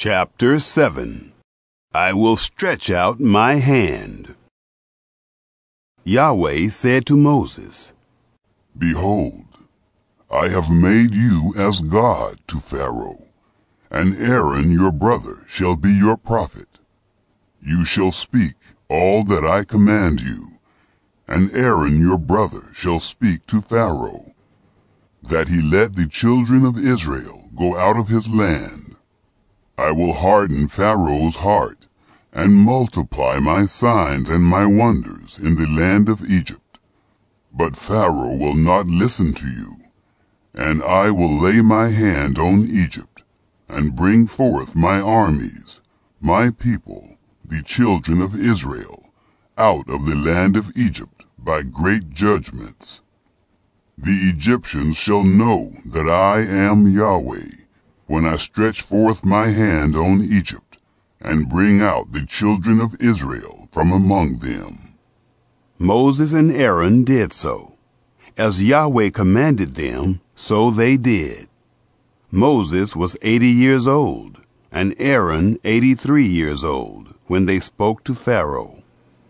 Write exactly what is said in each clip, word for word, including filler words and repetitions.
Chapter seven. I will stretch out my hand. Yahweh said to Moses, Behold, I have made you as God to Pharaoh, and Aaron your brother shall be your prophet. You shall speak all that I command you, and Aaron your brother shall speak to Pharaoh, that he let the children of Israel go out of his land. I will harden Pharaoh's heart, and multiply my signs and my wonders in the land of Egypt. But Pharaoh will not listen to you, and I will lay my hand on Egypt, and bring forth my armies, my people, the children of Israel, out of the land of Egypt by great judgments. The Egyptians shall know that I am Yahweh, when I stretch forth my hand on Egypt, and bring out the children of Israel from among them. Moses and Aaron did so. As Yahweh commanded them, so they did. Moses was eighty years old, and Aaron eighty-three years old, when they spoke to Pharaoh.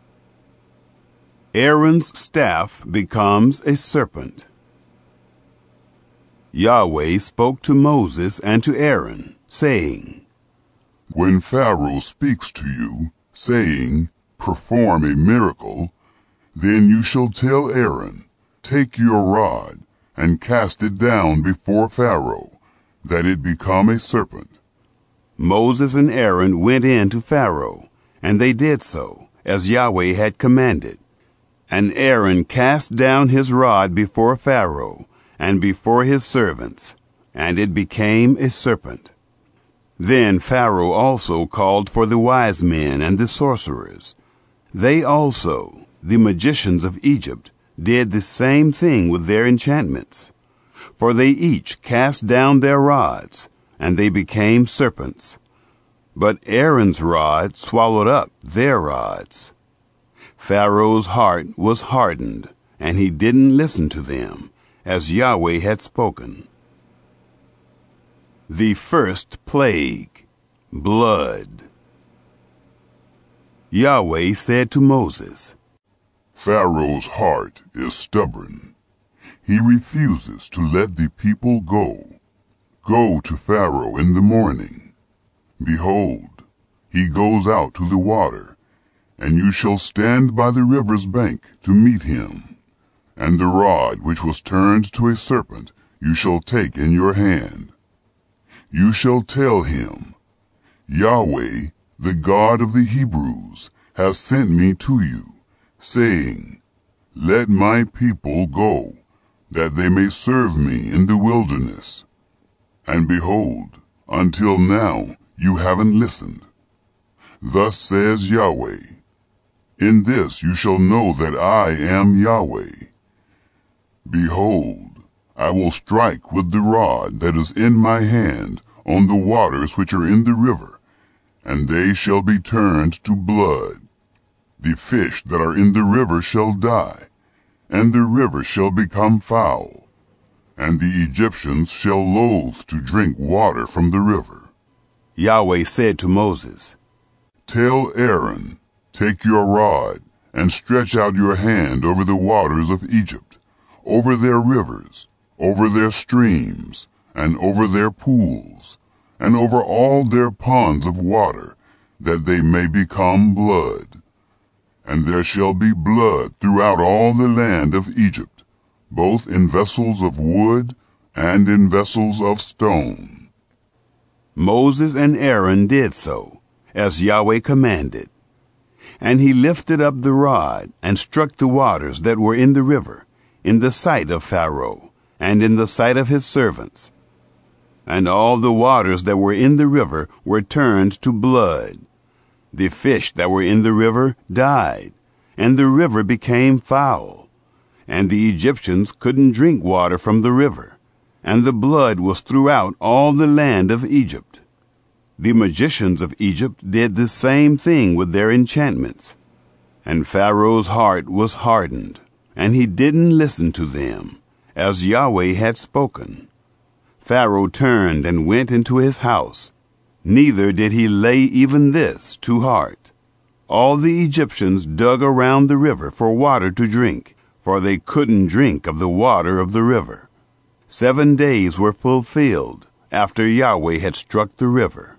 Aaron's staff becomes a serpent. Yahweh spoke to Moses and to Aaron, saying, When Pharaoh speaks to you, saying, Perform a miracle, then you shall tell Aaron, Take your rod, and cast it down before Pharaoh, that it become a serpent. Moses and Aaron went in to Pharaoh, and they did so, as Yahweh had commanded. And Aaron cast down his rod before Pharaoh, and before his servants, and it became a serpent. Then Pharaoh also called for the wise men and the sorcerers. They also, the magicians of Egypt, did the same thing with their enchantments. For they each cast down their rods, and they became serpents. But Aaron's rod swallowed up their rods. Pharaoh's heart was hardened, and he didn't listen to them, as Yahweh had spoken. The first plague, blood. Yahweh said to Moses, Pharaoh's heart is stubborn. He refuses to let the people go. Go to Pharaoh in the morning. Behold, he goes out to the water, and you shall stand by the river's bank to meet him. And the rod which was turned to a serpent you shall take in your hand. You shall tell him, Yahweh, the God of the Hebrews, has sent me to you, saying, Let my people go, that they may serve me in the wilderness. And behold, until now you haven't listened. Thus says Yahweh, In this you shall know that I am Yahweh. Behold, I will strike with the rod that is in my hand on the waters which are in the river, and they shall be turned to blood. The fish that are in the river shall die, and the river shall become foul, and the Egyptians shall loathe to drink water from the river. Yahweh said to Moses, Tell Aaron, Take your rod, and stretch out your hand over the waters of Egypt, over their rivers, over their streams, and over their pools, and over all their ponds of water, that they may become blood. And there shall be blood throughout all the land of Egypt, both in vessels of wood and in vessels of stone. Moses and Aaron did so, as Yahweh commanded. And he lifted up the rod, and struck the waters that were in the river, in the sight of Pharaoh, and in the sight of his servants. And all the waters that were in the river were turned to blood. The fish that were in the river died, and the river became foul. And the Egyptians couldn't drink water from the river, and the blood was throughout all the land of Egypt. The magicians of Egypt did the same thing with their enchantments. And Pharaoh's heart was hardened, and he didn't listen to them, as Yahweh had spoken. Pharaoh turned and went into his house, Neither did he lay even this to heart. All the Egyptians dug around the river for water to drink, for they couldn't drink of the water of the river. Seven days were fulfilled after Yahweh had struck the river.